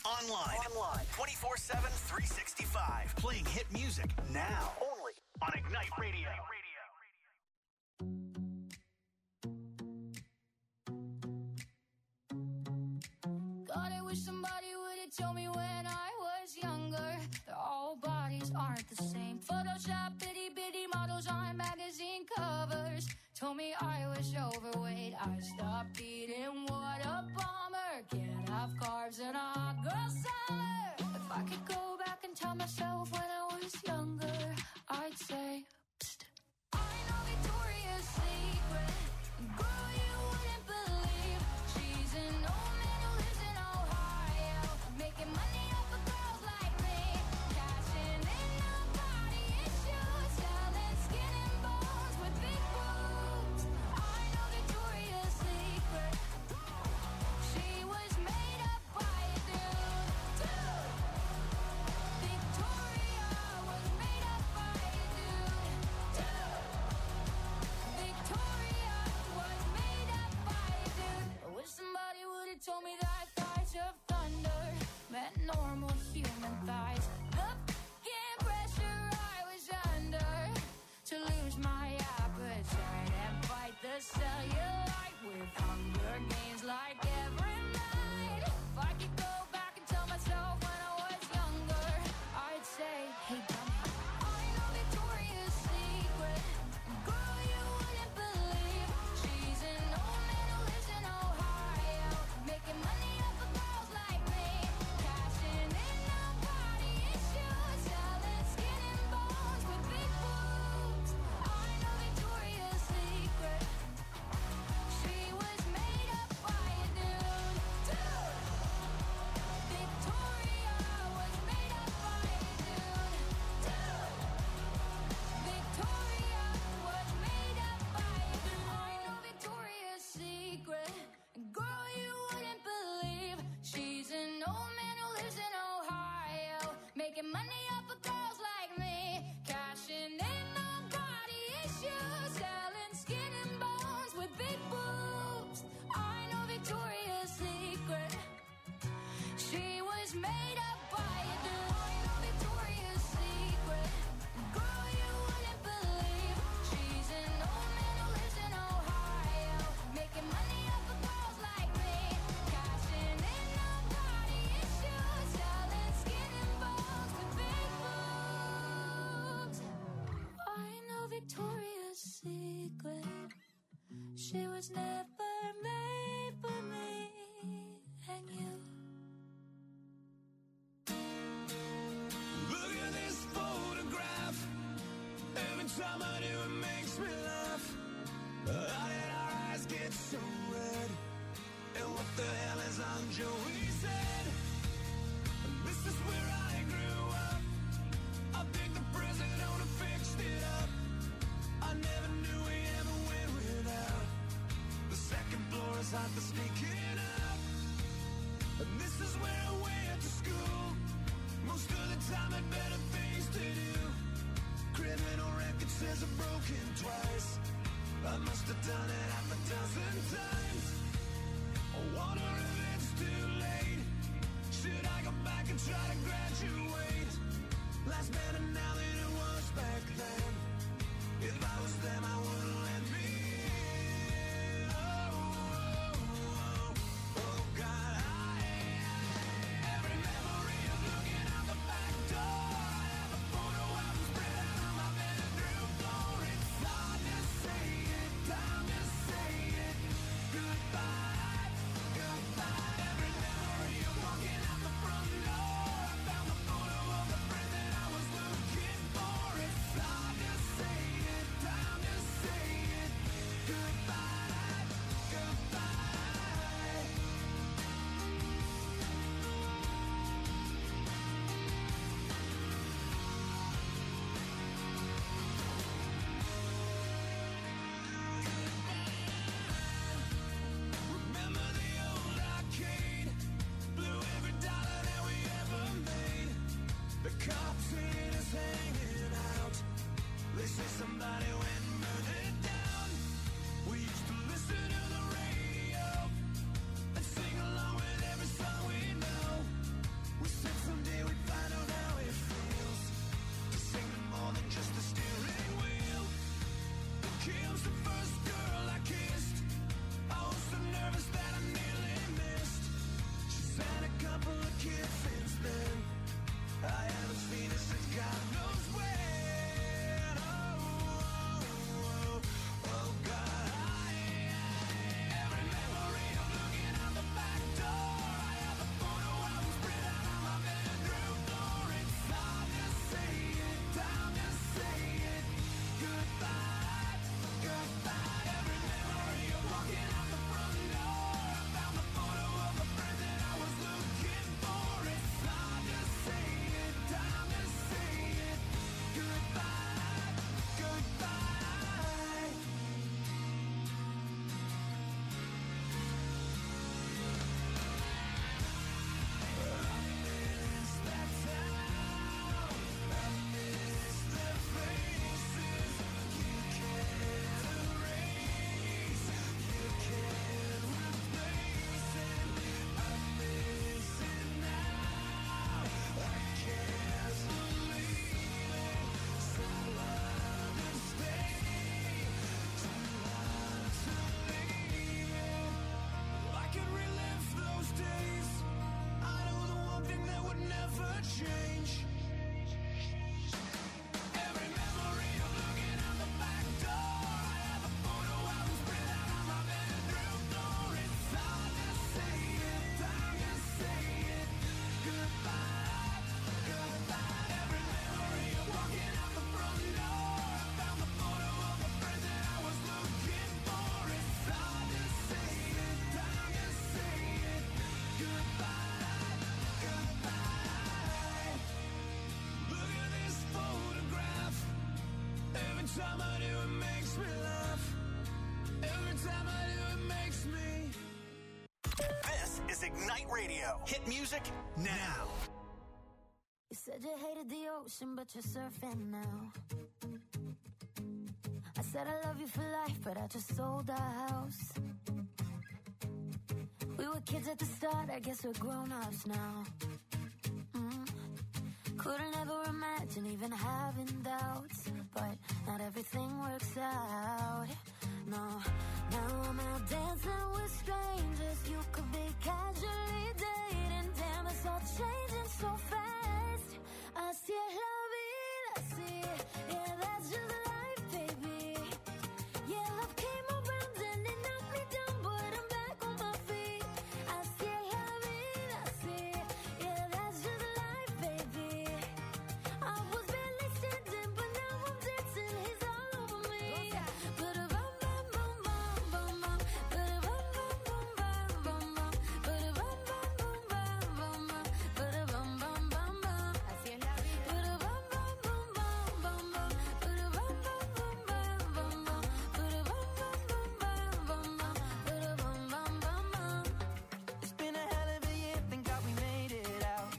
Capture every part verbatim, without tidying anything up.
Online. Online. twenty-four seven, three sixty-five. Playing hit music now. Only on Ignite Radio. God, I wish somebody would have told me when I was younger that all bodies aren't the same. Photoshop itty bitty models on magazine covers told me I was overweight. I stopped eating. What a bummer. Can't have carbs in a hot girl summer. If I could go back and tell myself when I was younger, I'd say, psst. I know Victoria's Secret. Girl, you wouldn't believe. She's an old man who lives in Ohio, making money off of girls like me, cashing in on body issues, selling skin and bones with big boobs. I know Victoria's Secret. She was made up by a dude. Dude. Victoria was made up by a dude. Dude. Victoria was made up by a dude. I wish somebody would have told me that thighs of thunder meant normal human thighs. The fucking pressure I was under to lose my appetite and fight the cellulite with Hunger Games like every night. If I could go back and tell myself when I was younger, I'd say, hey, dummy, I know Victoria's Secret. Girl, you wouldn't believe. She's an old man who lives in Ohio, making money off of girls like me, cashing in on body issues, selling skin and bones with big boobs. I know Victoria's Secret. She was made up by a dude. Dude. Victoria was made up by a dude. Dude. Victoria was made up by a dude. I know Victoria's Secret. Girl, you wouldn't believe. She's an old man who lives in Ohio, making money off of girls like me, cashing in on body issues, selling skin and bones with big boobs. I know Victoria's Secret. She was made up by a dude. I know Victoria's Secret. Girl, you wouldn't believe. She's an old man who lives in Ohio, making money off of girls like me, cashing in on body issues, selling skin and bones with big boobs. I know Victoria's Secret. She was never made for me and you. Look at this photograph. Every time I do, it makes me laugh. How did our eyes get so red? And what the hell is on Joey's head? This is where I grew up. I think the president owner fixed it up. I never knew we ever went without. The second floor is hot for sneaking up. And this is where I went to school. Most of the time had better things to do. Criminal record says I've broken twice. I must have done it half a dozen times. I wonder if it's too late. Should I go back and try to graduate? Life's better now than it was back then. If I was them, I wouldn't let me in. Oh, oh, oh, oh, God, I every memory of looking out the back door. I have a photo album spread out on my bedroom floor. It's hard to say it, time to say it. Goodbye, goodbye. Every memory of walking out the front door. I found the photo of the friend that I was looking for. It's hard to say it, time to say it. Goodbye, goodbye. Remember the old arcade? Blew every dollar that we ever made. The cops ain't us hanging out. They say somebody went and burned it down. We used to listen to the radio and sing along with every song we know. Every time I do, it makes me. This is Ignite Radio. Hit music now. You said you hated the ocean, but you're surfing now. I said I love you for life, but I just sold our house. We were kids at the start, I guess we're grown-ups now. Mm. Couldn't ever imagine even having doubts, but not everything works out. No, now I'm out dancing with strangers. You could be casually dating. Damn, it's all changing so fast. Así es la vida, así. Yeah, that's just life, baby. Yeah, love came around and it knocked me down, but I'm back on my feet. Así es la vida, así. Yeah, that's just life, baby. I was barely standing, but now I'm dancing. He's all over me. Ba-da-bum, bum, bum, bum, bum, bum. Ba-da-bum, bum, bum, bum, bum, bum. Ba-da-bum, bum, bum, bum, bum, bum. Ba-da-bum, bum, bum, bum. Así es la vida. Ba-da-bum, bum, bum, bum, bum, bum. Ba-da-bum, bum, bum, bum, bum, bum. Ba-da-bum, bum, bum, bum, bum, bum. Ba-da-bum, bum, bum, bum. It's been a hell of a year, thank God we made it out.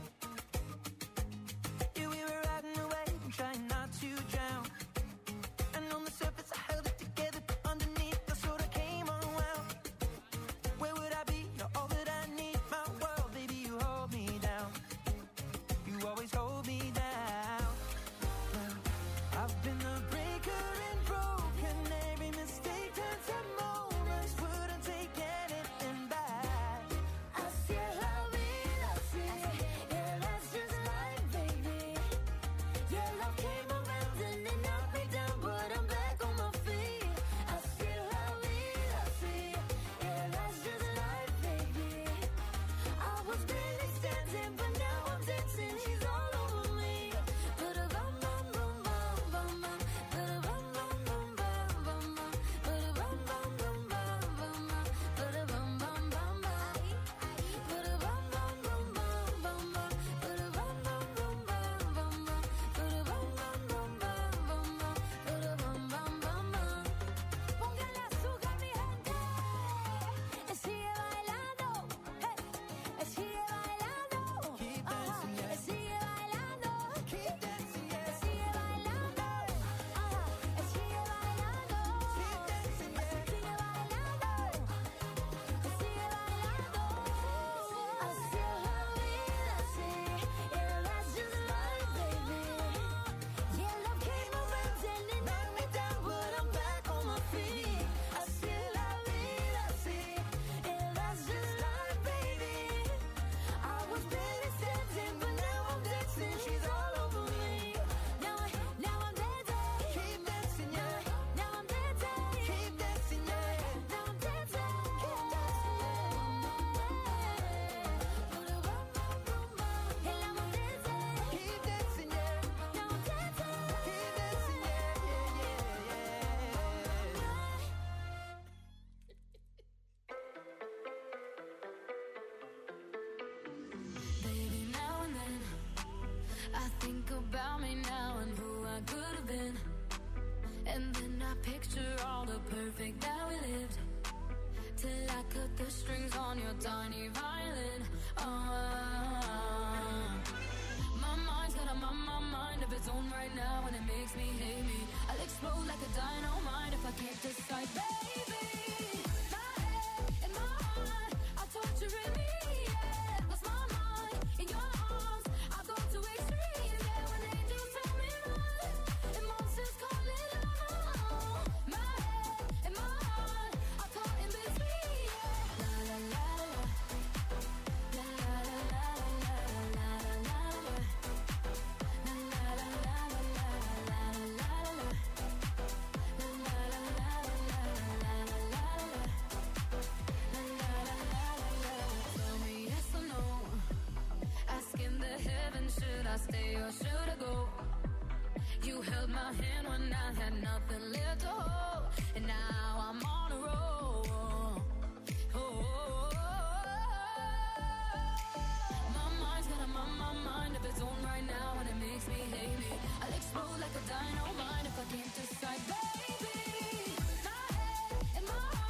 Yeah, we were riding away and trying not to drown. And on the surface I held it together, but underneath I sort of came unwound. Where would I be? You're all that I need, my world, baby, you hold me down. You always hold me down. Well, I've been the breaker and broken. Every mistake turns to moments. Wouldn't take anything back. Así es la vida, así. Yeah, that's just life, baby. Yeah, love came around and it knocked me down, but I'm back on my feet. Así es la vida, así. Yeah, that's just life, baby. I was barely standing, but now I'm dancing. She's all over me. Ba-da-bum, bum, bum, bum, bum, bum. Ba-da-bum, bum, bum, bum, bum, bum. Ba-da-bum, bum, bum, bum, bum, bum. Ba-da-bum, bum, bum, bum. Ba-da-bum, bum, bum, bum, bum, bum. Ba-da-bum, bum, bum, bum, bum, bum. Ba-da-bum, bum, bum, bum, bum, bum. Ba-da-bum, bum, bum, bum. Póngale azúcar, mi gente. Eh, sigue bailando. Hey. Eh, sigue bailando. Keep Ajá. dancing, yeah. Eh, sigue bailando. Keep dancing, Eh, yeah. sigue bailando. Ajá. Eh, sigue bailando. Keep dancing, yeah. Sigue bailando. Eh, sigue bailando. Así es la vida, así. Yeah, that's just life, baby. Yeah, love came around and it knocked me down, but I'm back on my feet. Así es la vida, así. Yeah, that's just life, baby. I was barely standing, but now I'm dancing. She's all over me. Now, I, now I'm dancing. Keep dancing, yeah. Now I'm dancing. Keep dancing, yeah. Now I'm dancing. Keep dancing. Ba-da-bum, bum, bum, bum. And now I'm dancing. Keep dancing, yeah. Now I'm dancing. Keep dancing, yeah, yeah, yeah, yeah. Baby, now and then I think about me now and who I could have been. And then I picture all the perfect that we lived, till I cut the strings on your tiny violin. Uh, my mind's got a my, my mind of its own right now, and it makes me hate me. I'll explode like a dynamite if I can't decide, baby. My head and my heart are torturing me. Yeah, lost my mind in your arms. I go to extremes. Yeah, when angels tell me run and monsters call it love. My head and my heart are caught in between. Yeah, la la la la, la la la la la la la la. La la la la la la la la la. La la la la la la la la la. La la la la la. Tell me yes or no. Asking the heavens, should I stay or should I go? You held my hand when I had nothing left to hold, and now I'm on a roll. Oh, my mind's got a my, my mind of its own right now, and it makes me hate me. I'll explode like a dynamite if I can't decide, baby. My head and my heart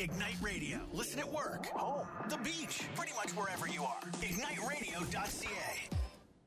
Ignite Radio. Listen at work, home, the beach, pretty much wherever you are. ignite radio dot c a.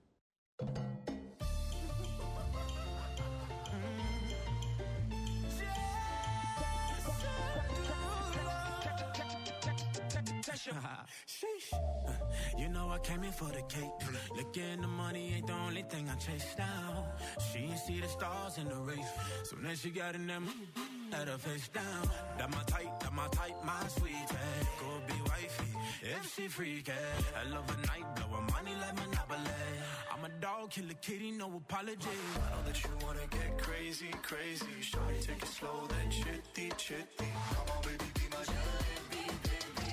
Sheesh. You know I came in for the cake. Looking the money ain't the only thing I chase down. She ain't see the stars in the race. Soon as she got in them, had her face down. That my type, that my type, my sweetie. Go be wifey, if she freaky. I love a night, blowin' money like Monopoly. I'm a dog, kill a kitty, no apology. I know that you wanna get crazy, crazy. Shawty, take it slow, then chitty, chitty. Come on, baby, be my jalebi, baby.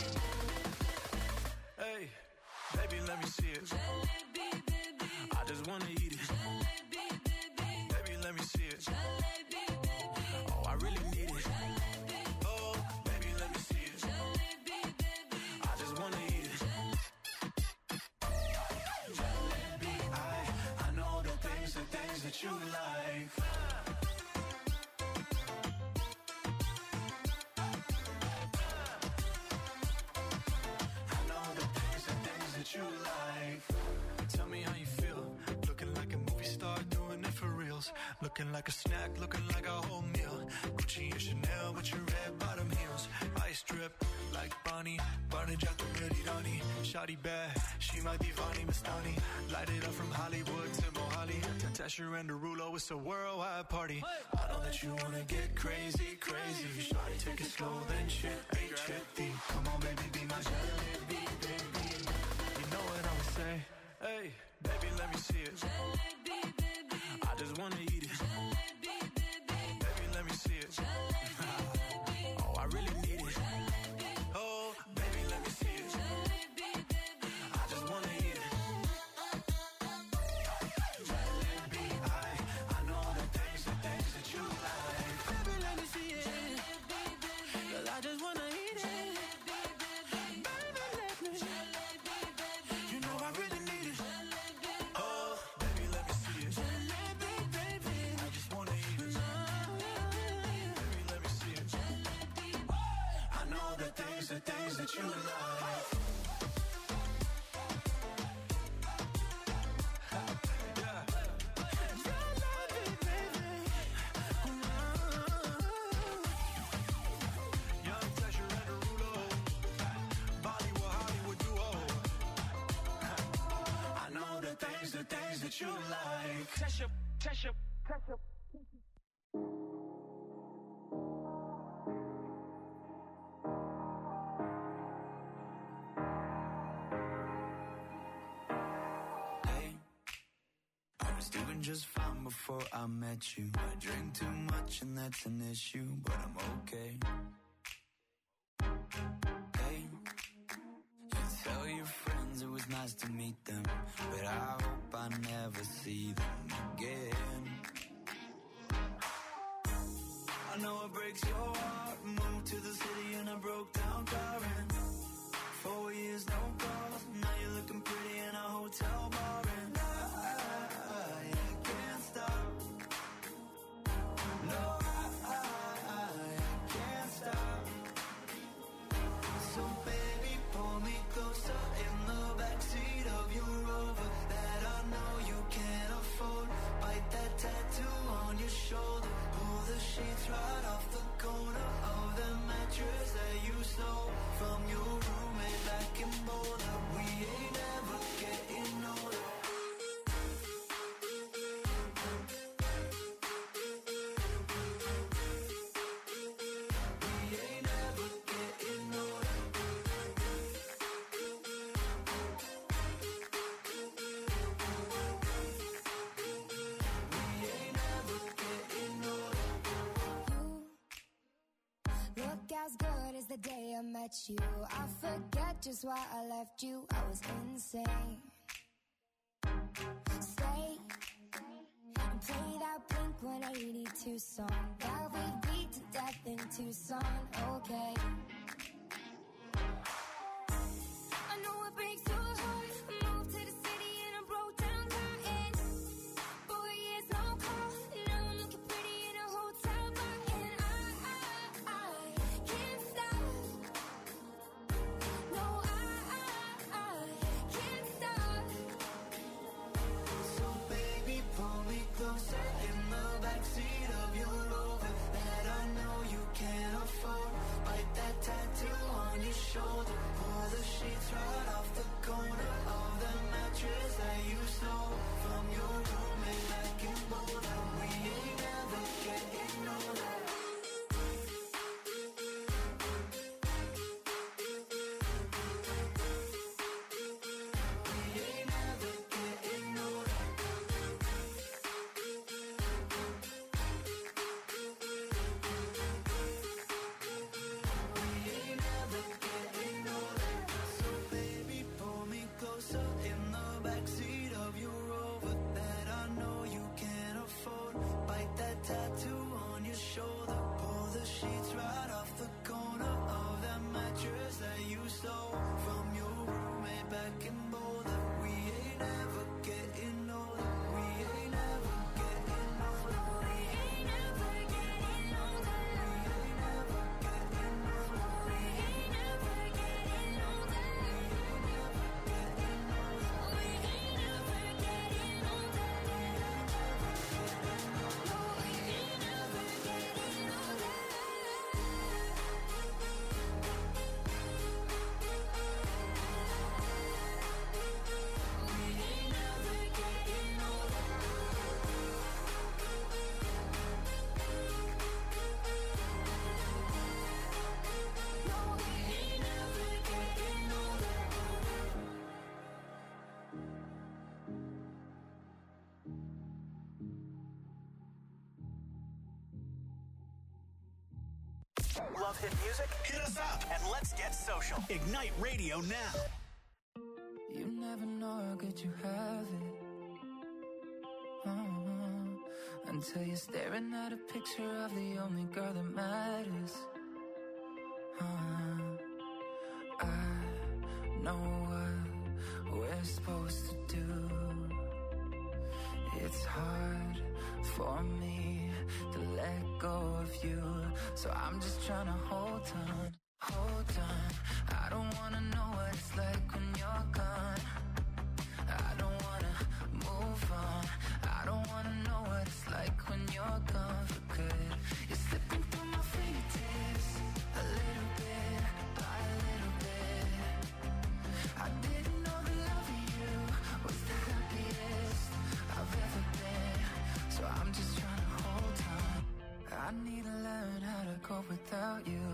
Hey, baby, let me see it. Jalebi, baby. I just wanna eat it. Jalebi, baby. Baby, let me see it. Jalebi, baby. Oh, I really need it. Jalebi. Oh, baby, let me see it. Jalebi, baby. I just wanna eat it. Jalebi, I, I know the things, the things that you like. You like. Tell me how you feel. Looking like a movie star, doing it for reals. Looking like a snack, looking like a whole meal. Gucci and Chanel with your red bottom heels. Ice drip like Bonnie, Barney Jack the Merirani. Shawty bad, she my divani Mastani. Light it up from Hollywood to Mohali. Tasha and Derulo, it's a worldwide party. I know that you wanna get crazy, crazy. Shawty, take it slow, then chitty, chitty. Come on, baby, be my jalebi, baby. You know what I would say? Hey, baby, let me see it. Jalebi, baby. I just wanna eat it. Jalebi, baby. Baby, let me see it. Oh, I really need it. Oh, baby, let me see it. I just wanna eat it. Jalebi, I, I know the things, the things that you like. Baby, let me see it. Cause I just wanna eat it. The things that you like. Young Tasha and Derulo, Bollywood, Hollywood duo. I know the things, the things that you like. Tasha, Tasha, Tasha. Doing just fine before I met you. I drink too much and that's an issue, but I'm okay. Hey, you tell your friends it was nice to meet them, but I hope I never see them again. I know it breaks your heart. Moved to the city and I broke down crying. Four years, no calls. Now you're looking pretty in a hotel bar and I No, I, I, I can't stop. So baby, pull me closer in the backseat of your Rover that I know you can't afford. Bite that tattoo on your shoulder. Pull the sheets right off the corner of the mattress that you stole from your roommate back in Boulder. We ain't ever getting older. As good as the day I met you, I forget just why I left you. I was insane. Stay and play that Blink one eighty-two song that we beat to death in Tucson. Okay. I know it breaks your heart. I moved to the city and I broke down crying. Four years, no call. Now I'm looking pretty in a hotel bar and I, I, I can't stop. Love hit music? Hit us up and let's get social. Ignite Radio now. You never know how good you have it. Uh-huh. Until you're staring at a picture of the only girl that matters. Uh-huh. I know what we're supposed to do. It's hard for me to let go of you, so I'm just trying to hold on, hold on. I don't wanna know what it's like when you're gone. I don't wanna move on. I don't wanna know what it's like when you're gone for good. You're slipping through my fingertips, a little bit by a little bit. I didn't know the love of you was the happiest I've ever been, so I'm just trying to hold on. I need to learn how to cope without you.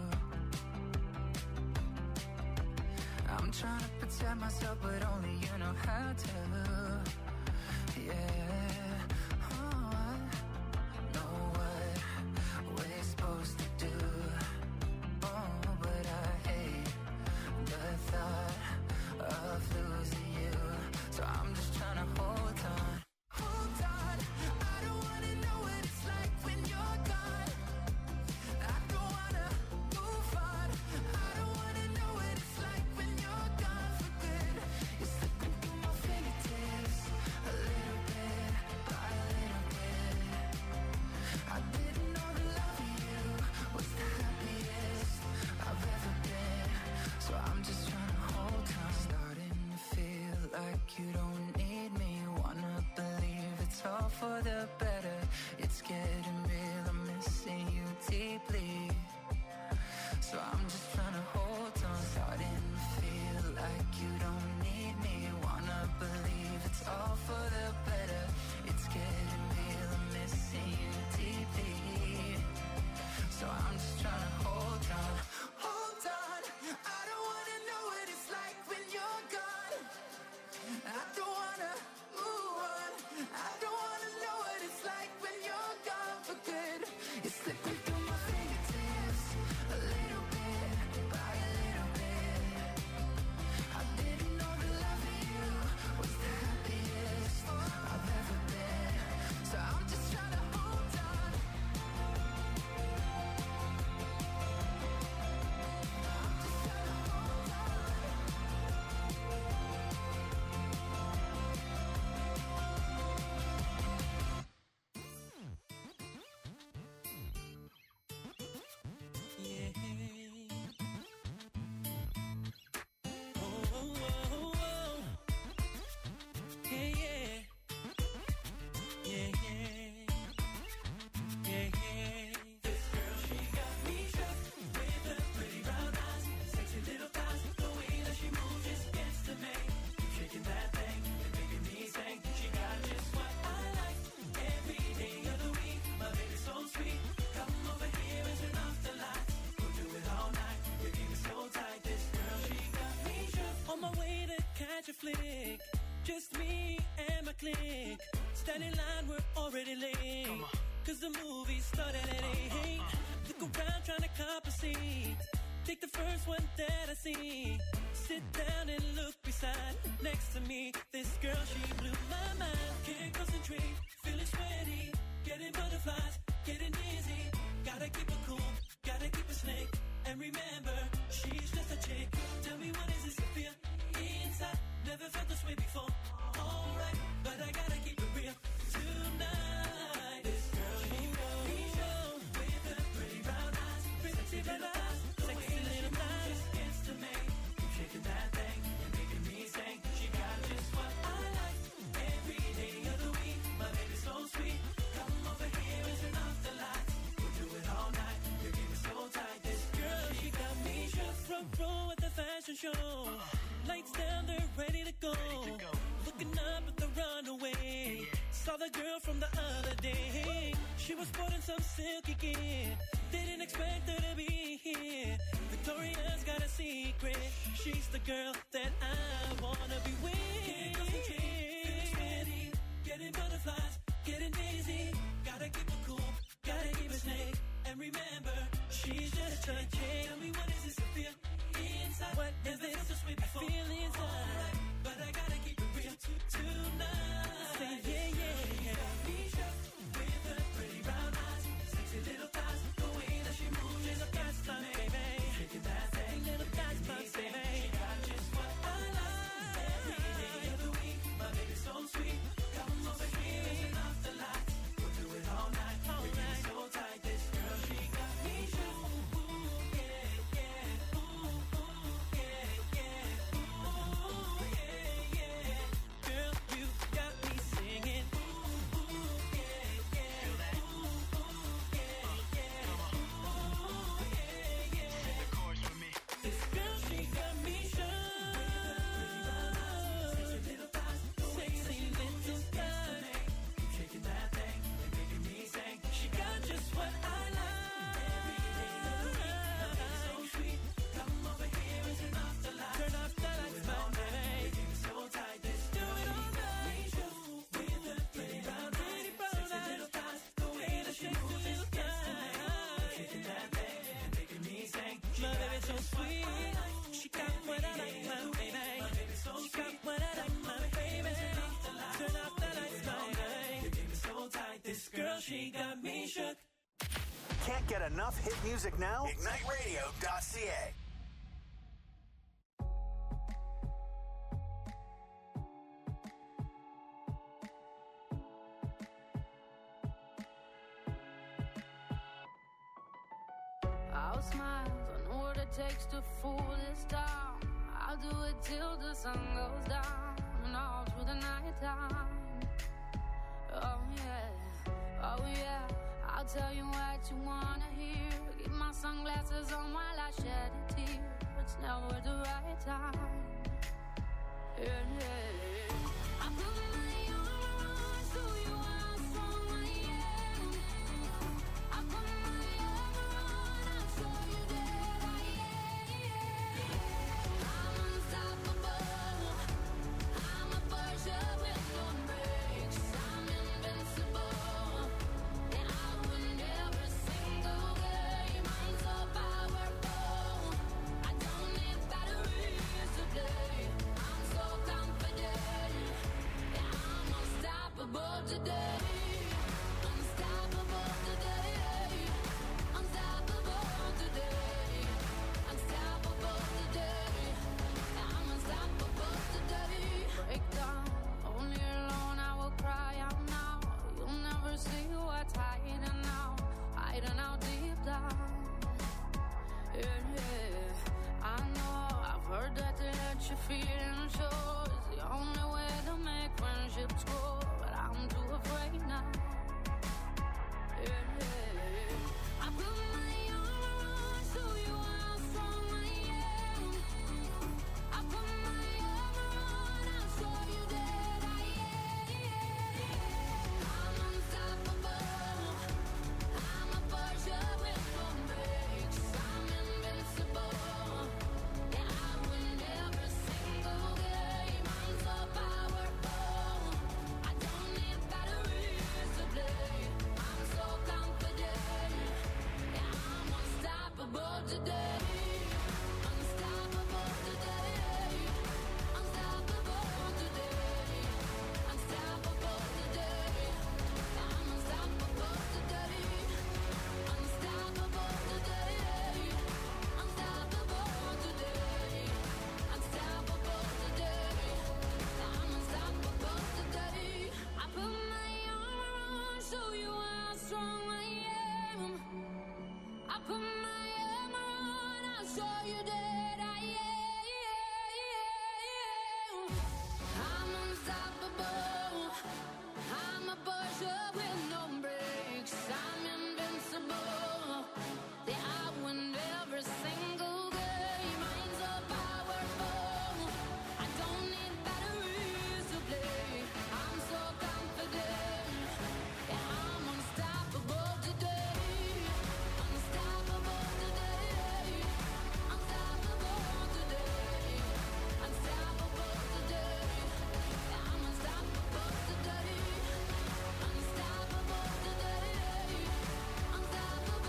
I'm trying to protect myself, but only you know how to. Yeah, oh, I know what we're supposed to do. Oh, but I hate the thought of losing you, so I'm just trying to hold on. Hold on, I don't wanna know what it's like when you're gone. I don't wanna move on. I don't wanna know what it's like when you're gone for good. You're slipping through my fingertips, a little bit by a little bit. I didn't know the love of you was the happiest I've ever been, so I'm just trying to hold on. Starting to feel like you don't need me. Wanna believe it's all for the better. It's getting real, I'm missing you deeply, so I'm just trying to hold on. Starting to feel like you don't need me. Wanna believe it's all for the better. It's getting real, I'm missing you deeply, so I'm just trying to hold on. Hold on, I don't wanna know what it's like when you're gone. I don't wanna move on. I don't wanna know what it's like when you're gone for good. You're slipping through my fingertips, a little bit by a little bit. I didn't know the love of you was the happiest I've ever been, so I'm just trying to hold on. I'm just trying to hold on. On my way to catch a flick, just me and my clique. Standing in line, we're already late. Cause the movie started at eight. Look around trying to cop a seat. Take the first one that I see. Sit down and look beside. Next to me, this girl, she blew my mind. Can't concentrate, feeling sweaty. Getting butterflies, getting dizzy. Gotta keep it cool, gotta keep it slick. And remember, she's just a chick. Tell me what is this I feel inside? Never felt this way before. Alright, but I gotta keep it real tonight. This girl, she knows me show with the pretty brown eyes, pretty brown eyes, sexy little eyes. Just gets to me, keep shaking that thing and making me sing. She got just what I like every day of the week. My baby's so sweet. Come over here and turn off the lights. We'll do it all night. Your game is so tight. This girl, she got me shook. Front row at the fashion show. Lights down, they're ready to go. Ready to go. Looking up at the runaway. Saw the girl from the other day. She was sporting some silky gear. Didn't expect her to be here. Victoria's got a secret. She's the girl that I wanna be with. Can't concentrate, feeling steady. Getting butterflies, getting dizzy. Gotta keep it cool, gotta keep it snake. And remember, she's just a inside. Tell me what is this I feel inside? What is this so sweet before? I feel inside, right, but I gotta keep it real t- tonight. Say yeah, yeah, yeah. Misha, with her pretty brown eyes, sexy little thighs, the way that she moves is a gas line, baby. Shaking that thing, little gas line, baby. She got just what I like. Every day of the week, my baby's so sweet. Come over here, turn off the lights. We'll do it all night. All we night. So tight, this girl, she got me shook. Ooh, yeah, yeah. Ooh, ooh, yeah, yeah. Ooh, yeah, yeah. Girl, you got me singing. Ooh, ooh, yeah, yeah. Ooh, ooh, yeah, yeah. Ooh, yeah, yeah. Sing the chorus with me. This girl, she got me shook. Sexy little thighs, sexy little thighs. Keep shaking that thing, and making me sing. She got just what I like. Every day of the week, my baby's so sweet. Come over here and turn off the lights. Turn off the lights, my baby. We keep it so tight, this do it all night. With her pretty brown eyes, sexy little thighs, the way that she moves is destiny. Shaking that thing and making me sing. My baby's so sweet. She got what I like, my baby. She got what I like, my baby. Turn off the lights, my baby. You keep it so tight, this girl, she got me shook. Can't get enough hit music now? ignite radio dot c a. I'll smile, I know what it takes to fool this town. I'll do it till the sun goes down and all through the night time. Oh yeah, oh yeah, I'll tell you what you wanna hear. Keep my sunglasses on while I shed a tear. It's never the right time. Yeah, yeah. I put my armor on, show you how strong I am. I put my armor on, I'll show you that I am. I'm unstoppable. I'm a Porsche with no brakes. I'm invincible. And I win every single game. I'm so powerful. I don't need batteries to play. I'm so confident. Yeah, I'm unstoppable today. Unstoppable today. Unstoppable today. Unstoppable today. Yeah, I'm unstoppable today. Break down, only alone I will cry out now. You'll never see what's hiding now, hiding out deep down. Yeah, yeah. I know, I've heard that to let you feel and show is the only way to make friendships grow, but I'm too afraid now. Yeah, yeah. I put my armor on, show you how strong I am. I put my armor on, I'll show you that I am. I'm unstoppable. I'm a Porsche with no brakes. I'm invincible. Yeah, I win every single game. I'm so powerful. I don't need batteries to play. I'm so confident. Yeah, I'm unstoppable today. Unstoppable today. Unstoppable today. Unstoppable today. Yeah, I'm unstoppable today. Unstoppable today. Unstoppable today. Unstoppable today. Yeah, I'm unstoppable today. I put my armor on, show you how strong I am. I put my armor on, I'll show you that I am. I'm unstoppable. I'm a Porsche with no brakes. I'm invincible. Yeah, I win every single game. I'm so powerful. I don't need batteries to play. I'm so confident. Yeah, I'm unstoppable today. Unstoppable today. Unstoppable today. Unstoppable today. Yeah, I'm unstoppable today. Unstoppable today. Unstoppable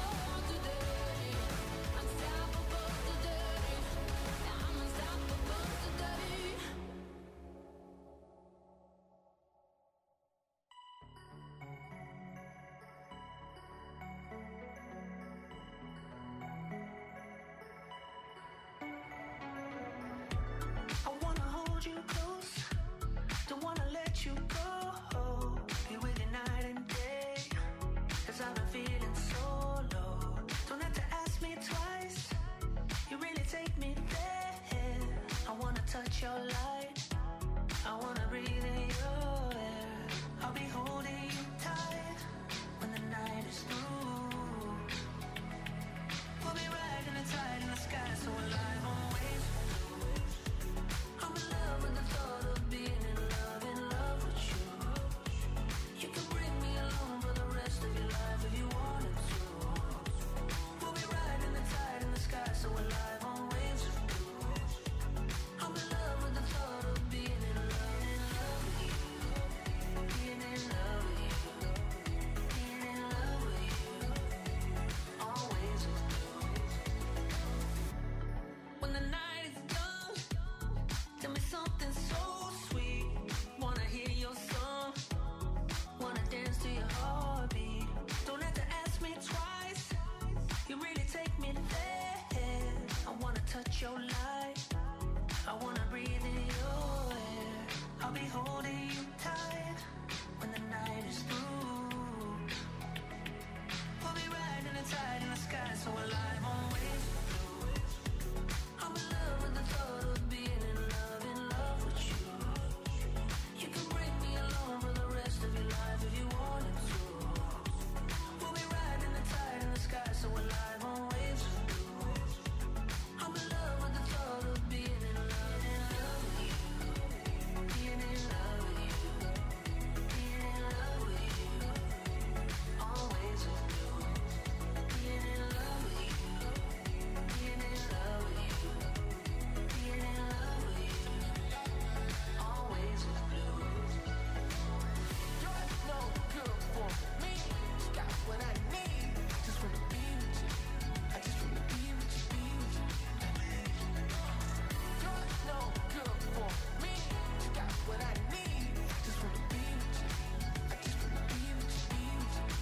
I'll be holding you tight when the night is through. We'll be riding the tide in the sky, so alive on waves. I'm in love with the thought of being in love, in love with you. You can bring me along for the rest of your life if you wanted to. We'll be riding the tide in the sky, so alive on waves. I'm in love with the thought of being in love, in love with you. Being in love with you. Being in love with you. Always with you. Being in love with you. Being in love with you. Being in love with you. Always with blue. You're no good for me. Got what I need. Just wanna be with you. I just wanna be with you, be with you. You're no good for me. Got what I need. Just wanna be with you. I just wanna be with you, be with you.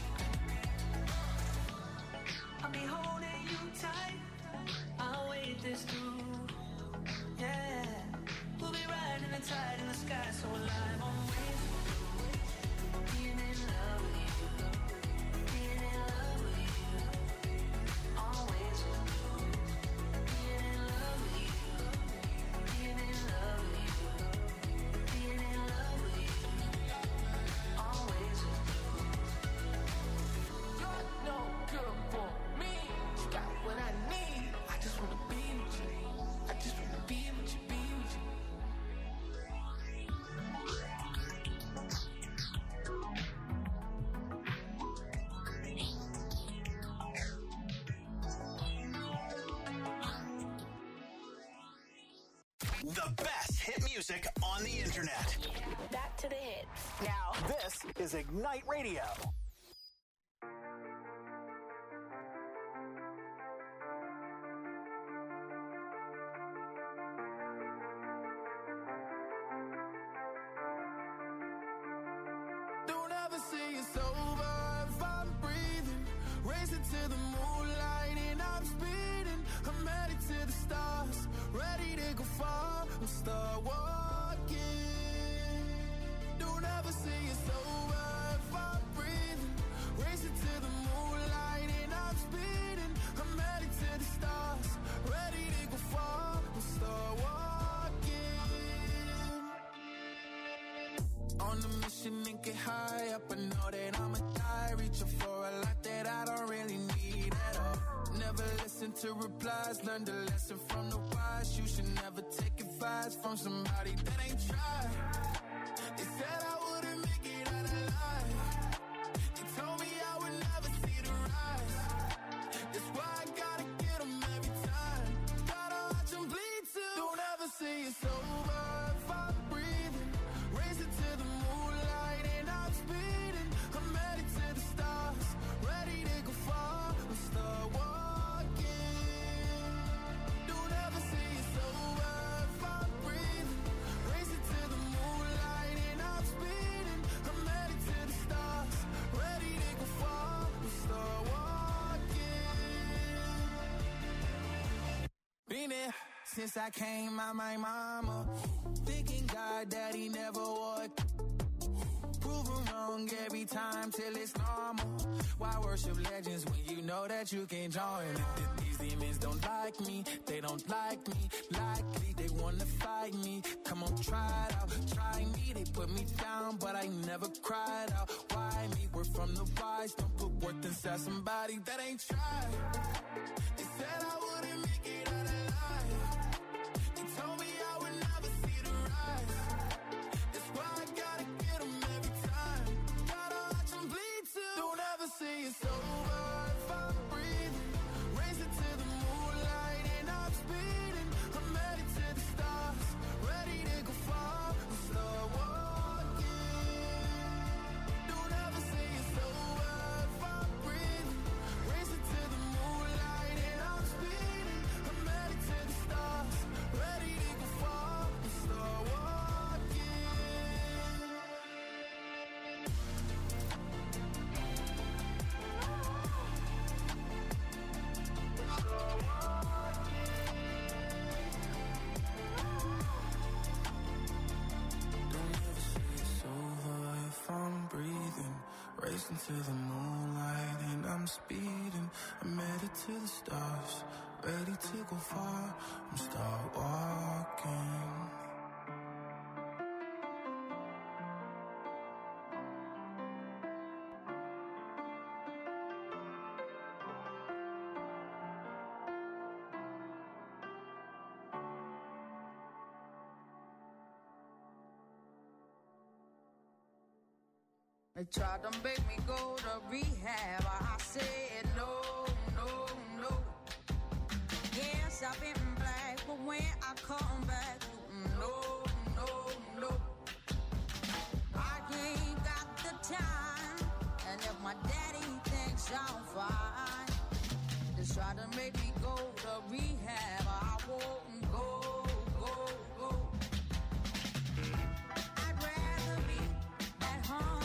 I'll be holding you tight. I'll wait this through. Yeah. We'll be riding the tide in the sky, so alive on waves. Being in love with you. Being in love with you. Always with you. Being in love with you. Being in love with you. Being in love with you. Always with you. You're no good for me. You got what I need. I just wanna be with you. I just wanna be with you, be with you. The best hit music on the internet. Back to the hits. Now, this is Ignite Radio. Don't ever say it's over if I'm breathing. Racing to the moonlight and I'm speeding. I'm headed to the stars, ready to go far. I'm start walking. Don't ever say it's over if I'm breathing. Racing to the moonlight and I'm speeding. I'm headed to the stars, ready to go far. I'm start walking. On a mission and get high up, I know that I'ma die. Reaching for a lot that I don't really need at all. Never listen to replies, learn the lesson from the wise. You should never take advice from somebody that ain't tried. They said I wouldn't make it out alive. They told me I would never see the rise. That's why I gotta get them every time. Gotta watch them bleed too. Don't ever say it's over if I'm breathing. Racing to the moonlight and I'm speeding. I'm headed to the stars, ready to go far. I'm start walking. Don't ever say it's over if I'm breathing. Racing to the moonlight and I'm speeding. I'm headed to the stars, ready to go far. I'm start walking. Been there since I came out my mama. Thinking God that he never would. Proven wrong every time till it's normal. Why worship legends when you know that you can't join? These demons don't like me, they don't like me. Likely they wanna fight me. Come on, try it out, try me. They put me down, but I never cried out. Why me? We're from the wise. Don't put worth inside somebody that ain't tried. They said I wouldn't make it out alive. They told me I would never see the rise. That's why I gotta get them every time. Gotta watch them bleed too. Don't ever say it's over if I'm breathing. Racing to the moonlight and I'm speeding. I'm headed to the stars, ready to go far. I'm start walking. Don't ever say it's over if I'm breathing. Racing to the moonlight and I'm speeding. I'm headed to the stars, listen to the moonlight and I'm speeding. I'm headed to the stars, ready to go far. I'm start walking. They tried to make me go to rehab. I said no, no, no. Yes, I've been black, but when I come back, no, no, no. I ain't got the time, and if my daddy thinks I'm fine, they try to make me go to rehab. I won't go, go, go. I'd rather be at home.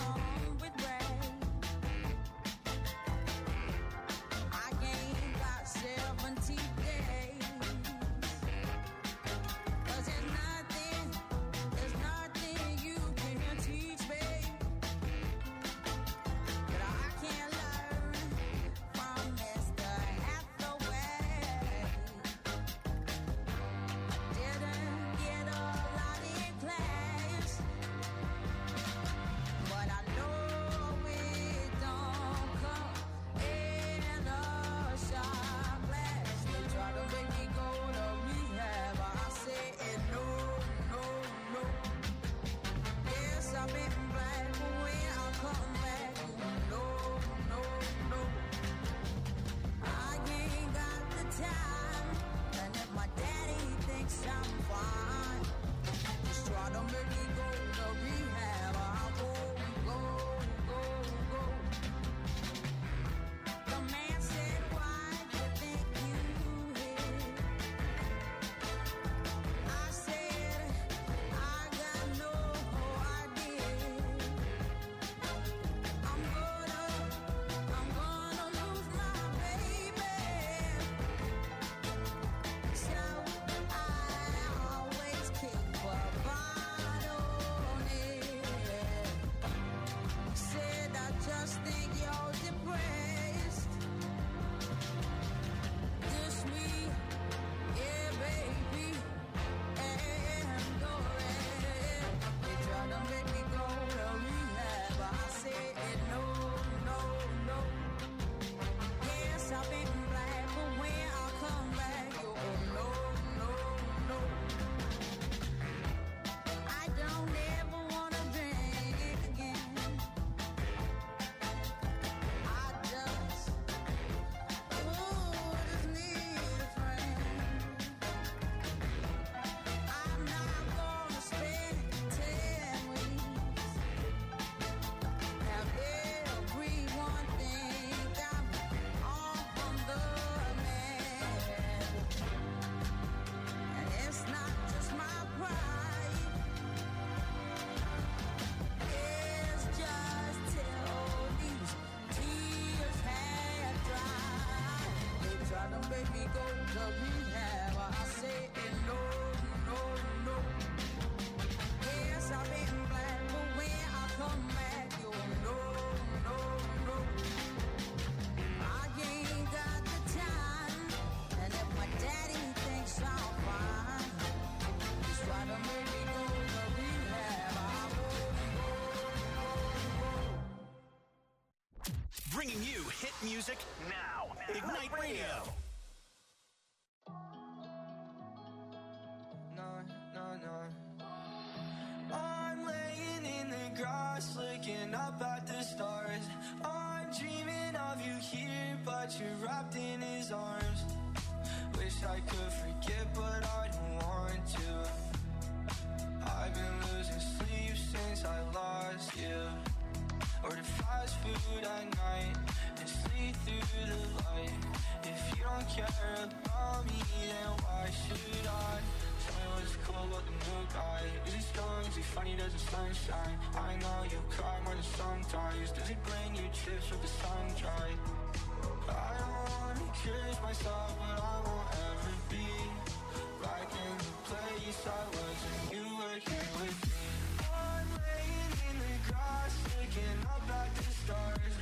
Bringing you hit music now. Ignite Radio. No, no, no. I'm laying in the grass, looking up at the stars. I'm dreaming of you here, but you're wrapped in his arms. Wish I could forget, but I don't want to. I've been losing sleep since I lost you. Order fast food at night and sleep through the light. If you don't care about me, then why should I? Tell me what's cool about the new guy. Is he strong? Is he funny? Does the sunshine? I know you cry more than sometimes. Does he bring you chips with the sun dry? I don't wanna curious myself, but I won't ever be back in the place I was when you were here with me. I'm laying in the grass, looking up at the stars.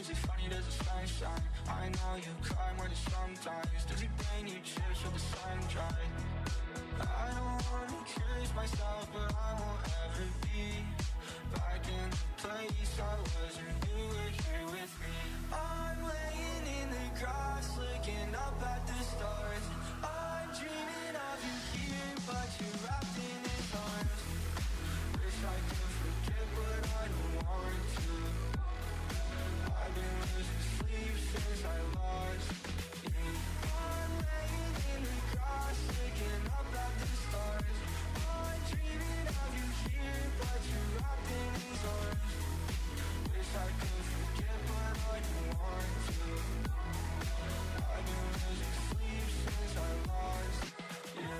is it funny, does the sun shine? I know you cry more than sometimes. Does it bring you tears till the sun dry? I don't wanna curse myself, but I won't ever be back in the place I was when you were here with me. I'm laying in the grass, looking up at the stars. I'm dreaming of you here, but you're wrapped in his arms. Wish I could forget, but I don't want to. I've been losing sleep since I lost you. I'm laying in the grass, looking up at the stars. I'm dreaming of you here, but you're wrapped in his arms. Wish I could forget, but I don't want to. I've been losing sleep since I lost you.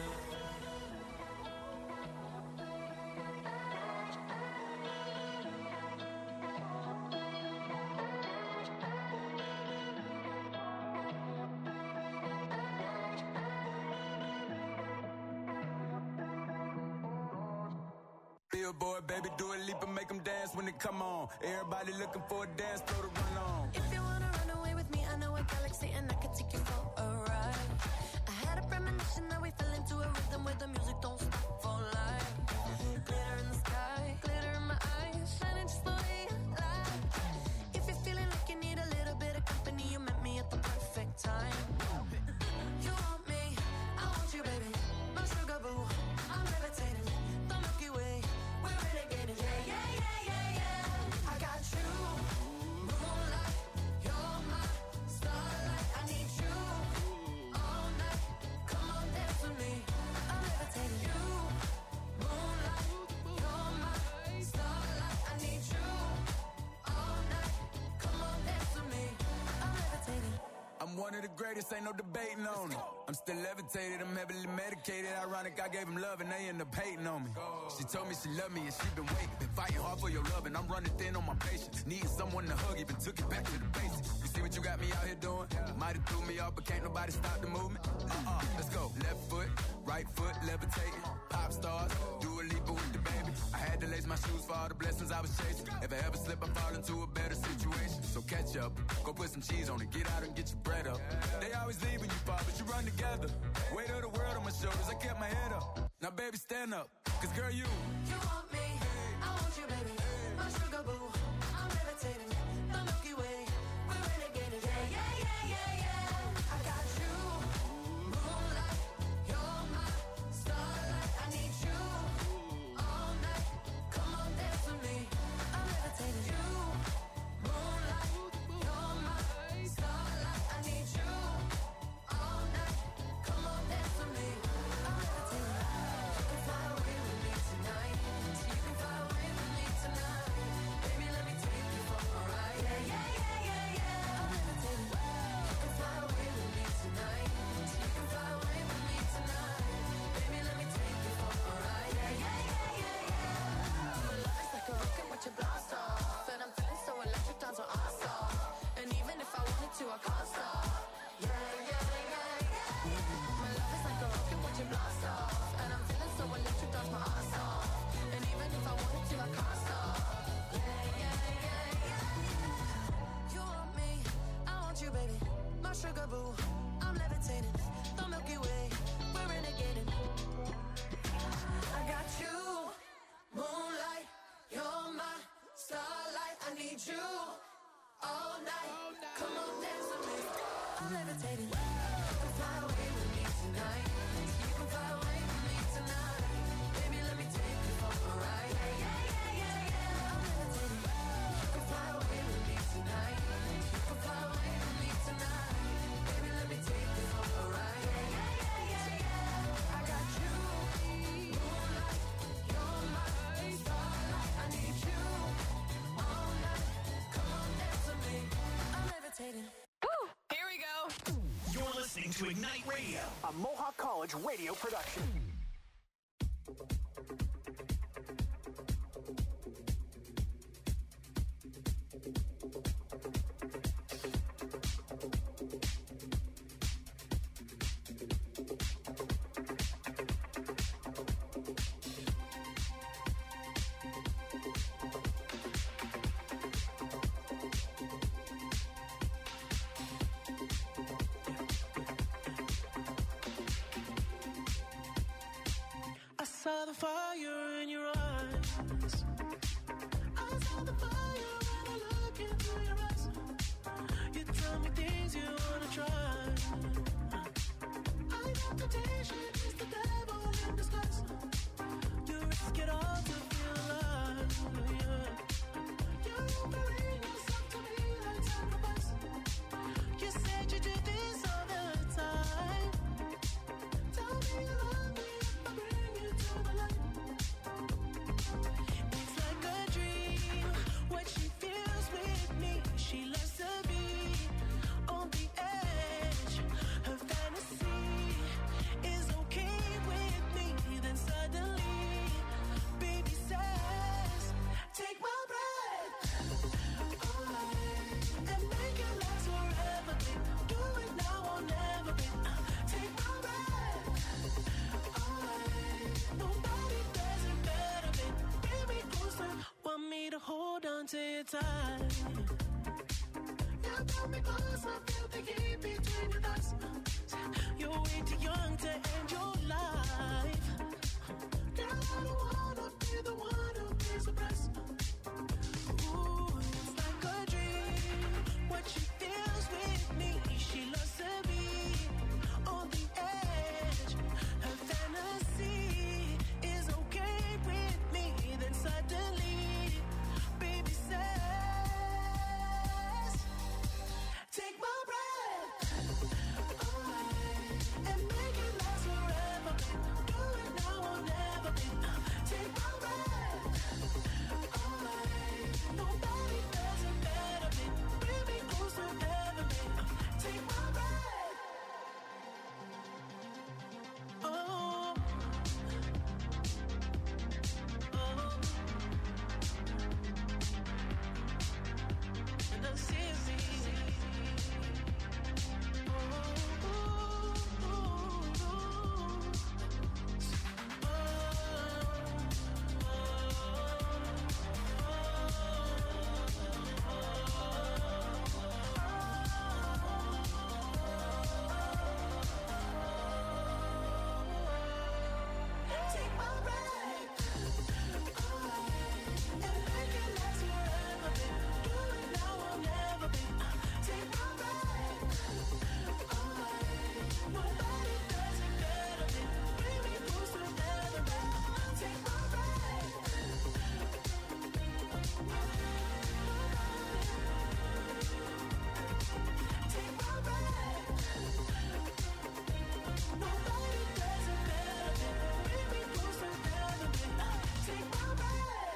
Billboard, baby, do a leap and make them dance when they come on. Everybody looking for a dance floor to run on. If you wanna run away with me, I know a galaxy and I can take you for a ride. I had a premonition that we fell into a rhythm where the music don't stop for life. Glitter in the sky, glitter in my eyes, shining just the way I like. If you're feeling like you need a little bit of company, you met me at the perfect time. You want me, I want you, baby. My sugar boo, I'm levitating. The Milky Way, we're renegading. Yeah, yeah, yeah, yeah, yeah. I got you, moonlight. You're my starlight. I need you all night. Come on, dance with me. I'm levitating. You, moonlight. You're my starlight. I need you all night. Come on, dance with me. I'm levitating. I'm one of the greatest, ain't no debating on it. I'm still levitated, I'm heavily medicated. Ironic, I gave him love and they end up hating on me. She told me she loved me and she been waiting. Been fighting hard for your love and I'm running thin on my patience. Needing someone to hug, even took it back to the basics. You see what you got me out here doing? Might have threw me off, but can't nobody stop the movement. Uh-uh, let's go. Left foot, right foot, levitating. Pop stars, do a leap with the baby. I had to lace my shoes for all the blessings I was chasing. If I ever slip, I fall into a better situation. So catch up, go put some cheese on it, get out and get your bread up. They always leave when you fall, but you run together. Weight of the world on my shoulders, I kept my head up. Now baby, stand up, cause girl, you You want me, I want you, baby. My sugar boo, I'm levitating. The Milky Way, we're renegading. Yeah, yeah, yeah, yeah, yeah. I got you, moonlight. You're my starlight. I need you all night. Come on, dance with me. I'm levitating. You, moonlight. You're my starlight. I need you all night. Come on, dance with me. I'm levitating. You can fly away with me tonight. So you can fly away with me tonight. Baby, let me take you for a ride. Yeah, yeah, yeah, yeah, yeah. I'm levitating. You can fly away with me tonight. So you can fly away with me tonight. Baby, let me take you for a ride. Yeah, yeah, yeah, yeah, yeah. My love is like a rocket, watch it blast off. And I'm feeling so electric, dance on our stop. And even if I wanted to, I can't stop. Yeah, yeah, yeah, yeah. My love is like a rocket, watch it blast off. And I'm feeling so electric, dance my ass off. And even if I wanted to, I can't stop. Yeah, yeah, yeah, yeah. You want me, I want you, baby. My sugar boo, I'm levitating. The Milky Way, we're renegading. I got you, moonlight. You're my starlight. I need you all night. Come on, dance with me. I'm levitating. You can fly away with me tonight. You can fly away with me tonight. Baby, let me take you for a ride. Yeah, yeah, yeah, yeah, yeah. I'm levitating. You can fly away with me tonight. You can fly away with me tonight. Baby, let me take you for a ride. Yeah, yeah, yeah, yeah, yeah. I got you, moonlight. You're my starlight. I need you all night. Come on, dance with me. I'm levitating. Here we go. You're listening to Ignite Radio, a Mohawk College radio production. saw the fire in your eyes. I saw the fire when I look into your eyes. You tell me things you wanna try. I know temptation is the devil in disguise. You risk it all to feel alive. Yeah. You're offering yourself to me like sacrifice. You said you do this all the time. Tell me you love me if I bring you to the light. It's like a dream, what she feels with me. She loves to be on the edge. Her fantasy is okay with me. Then suddenly, baby says, take my breath away and make it last forever, babe. Do it now or never, babe. Uh, Take my breath away. Nobody does it better, babe. Bring me closer. Want me to hold on to you tight. You got me close, I feel the heat between your thighs. You're way too young to end your life. Girl, I don't wanna be the one who pays the price. Ooh, it's like a dream, what she feels with me. She loves to be on the edge. Her fantasy is okay with me. Then suddenly, baby says, take my breath away and make it last forever, babe. Do it now or never, babe. Uh, Take my breath away. Nobody does it better, babe. Bring me closer ever, babe. Uh, Take my breath. Oh, oh, and I'm serious. Take my breath away and make it last forever, babe. Do it now or never, babe. Uh, Take my breath away. Nobody does it better, babe. Bring me closer ever, babe. Take my breath. Take my breath. Nobody does it better, babe. Bring me closer ever, babe. Take my breath.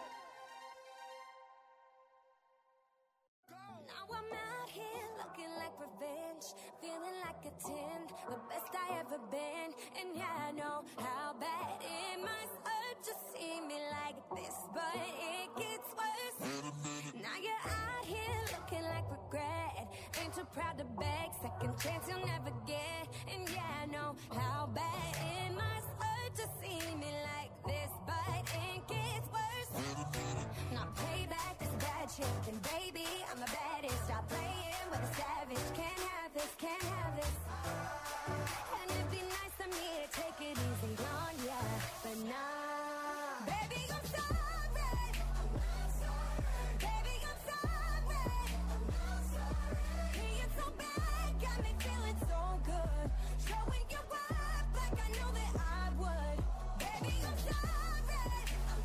Now I'm out here looking like revenge, feeling like a ten, the best I ever been. And yeah, I know how bad it must hurt to see me like this, but it gets worse. Now you're out here looking like regret, ain't too proud to beg, second chance you'll never get. And yeah, I know how bad it must hurt to see me like this, but it gets worse. Now payback is bad shit, and baby, I'm the baddest. Stop playing with a savage. Can't have this, can't have this. And it'd be nice of me to take it easy on ya, but nah. Baby, I'm sorry. Baby, I'm sorry. Being so bad got me feeling so good. Showing you up like I know that I would. Baby, I'm sorry.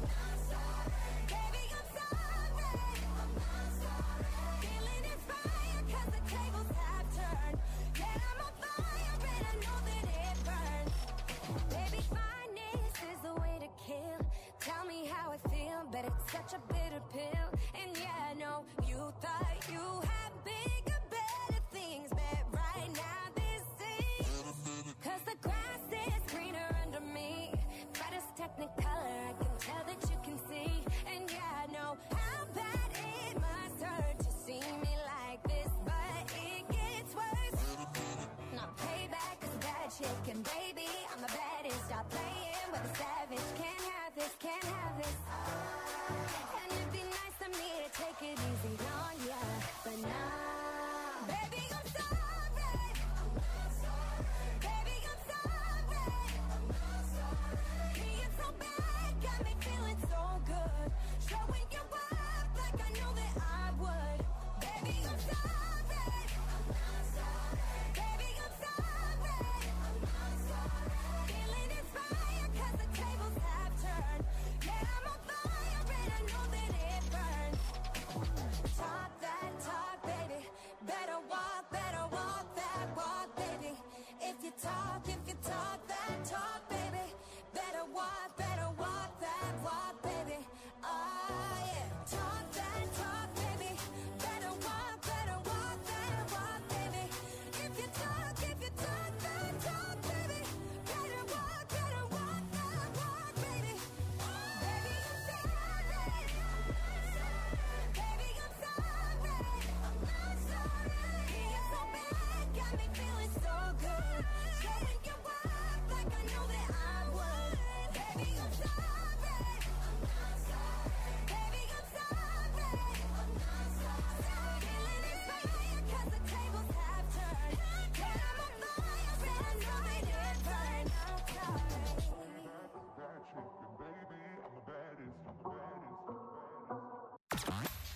Baby, I'm sorry. Feeling inspired 'cause the tables have turned. Yeah, I'm on fire and I know that it burns. Baby, fineness is the way to kill. Tell me how I feel, but it's such a bitter pill. And yeah, I know you thought you had bigger, better things, but right now this is 'cause the grass is greener under me. Brightest technicolor, I can tell that you can see. And yeah, I know how bad it must hurt to see me like this, but it gets worse. Now payback is bad shit, and baby, I'm the baddest. Stop playing with a savage. Can't have this, can't have this. And it'd be nice of me to take it easy on ya, but nah. Baby, I'm sorry. Baby, I'm sorry. Being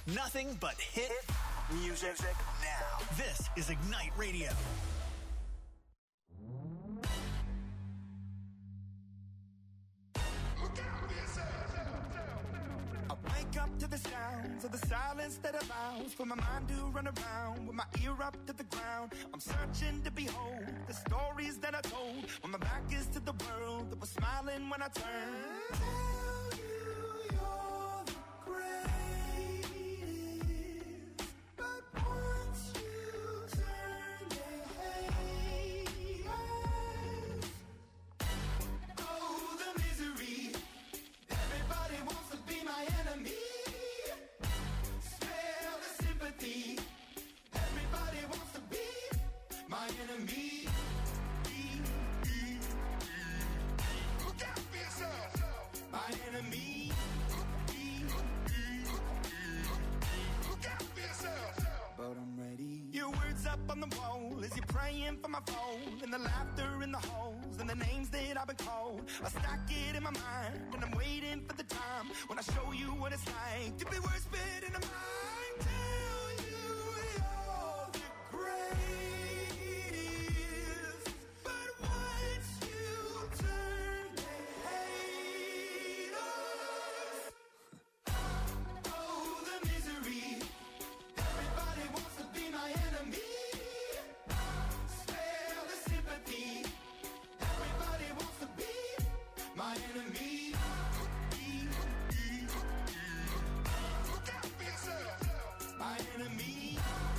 Nothing but hit music now. This is Ignite Radio. I wake up to the sounds of the silence that allows for my mind to run around with my ear up to the ground. I'm searching to behold the stories that I told when my back is to the world that was smiling when I turned. Tell you you're the greatest, but once you turn, they hate us. Oh, the misery. Everybody wants to be my enemy. Smell the sympathy. Everybody wants to be my enemy. Look out for yourself. My enemy. Look out for yourself. But I'm ready. Your words up on the wall as you're praying for my phone, and the laughter in the halls and the names that I've been called. I stack it in my mind and I'm waiting for the time when I show you what it's like to be worse fit in a mind. Tell you you're the greatest, but once you turn, they hate us. Oh, the misery. Everybody wants to be my enemy. Spare the sympathy. Everybody wants to be my enemy. Look out for yourself. My enemy.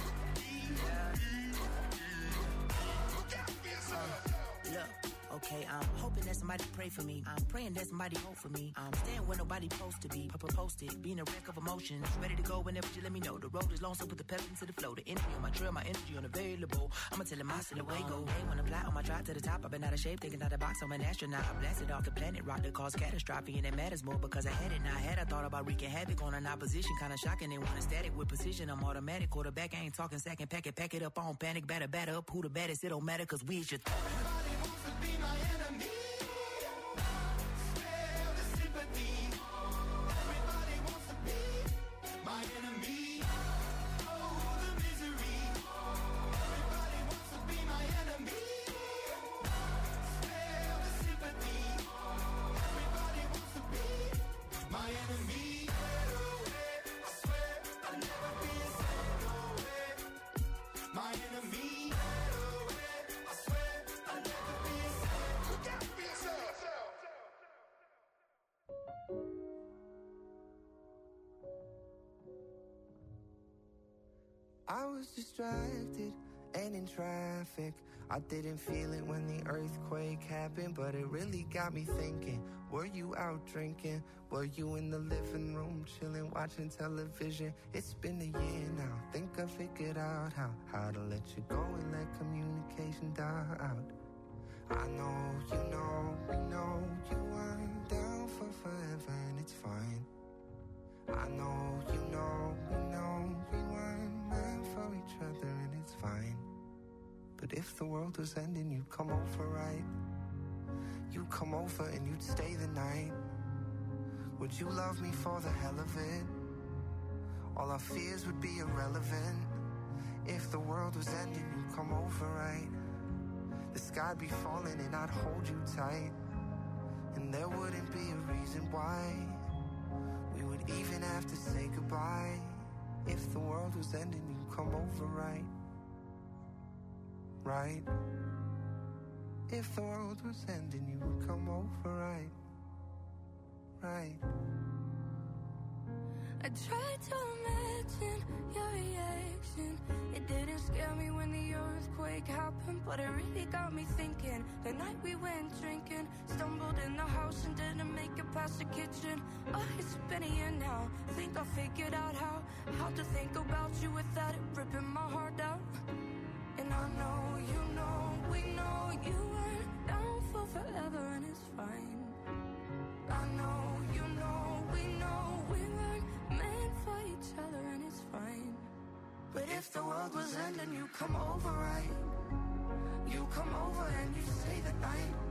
Look out for yourself. Look, okay, I'm hoping that somebody pray for me. I'm praying that somebody hope for me. I'm staying where nobody supposed to be. Papa posted, being a wreck of emotions. Ready to go whenever you let me know. The road is long, so put the pedal into the flow. The energy on my trail, my energy unavailable. I'ma tell him I still away go. Hey, when I fly on my drive to the top, I've been out of shape, thinking out the box. I'm an astronaut. I blasted off the planet, rock that caused catastrophe, and it matters more because I had it. Now I had I thought about wreaking havoc on an opposition, kinda shocking. And when I'm static with precision, I'm automatic. Quarterback, I ain't talking second, pack it, pack it up on panic, batter, batter up. Who the baddest? It don't matter, cause we is your th- Everybody wants to be my enemy. Spare the sympathy. Everybody wants to be my enemy. Oh, the misery. Everybody wants to be my enemy. Spare the sympathy. Everybody wants to be my enemy. I swear I'll never be a second away. My enemy. I swear I'll never be a second. Look out for yourself. I was distracted and in traffic. I didn't feel it when the earthquake happened, but it really got me thinking. Were you out drinking? Were you in the living room chilling, watching television? It's been a year now. Think I figured out how how to let you go and let communication die out. I know, you know, we know you weren't down for forever, and it's fine. I know, you know, we know we weren't meant for each other, and it's fine. But if the world was ending, you'd come over, right? You'd come over and you'd stay the night. Would you love me for the hell of it? All our fears would be irrelevant. If the world was ending, you'd come over, right? The sky'd be falling and I'd hold you tight. And there wouldn't be a reason why we would even have to say goodbye. If the world was ending, you'd come over, right? Right? If the world was ending, you would come over, right? Right? I tried to imagine your reaction. It didn't scare me when the earthquake happened, but it really got me thinking. The night we went drinking, stumbled in the house and didn't make it past the kitchen. Oh, it's been a year now. Think I figured out how how to think about you without it ripping my heart out. And I know, you know, we know you weren't down for forever, and it's fine. I know, you know, we know we weren't meant for each other, and it's fine. But if the world was ending, you come over, right? You come over and you stay the night.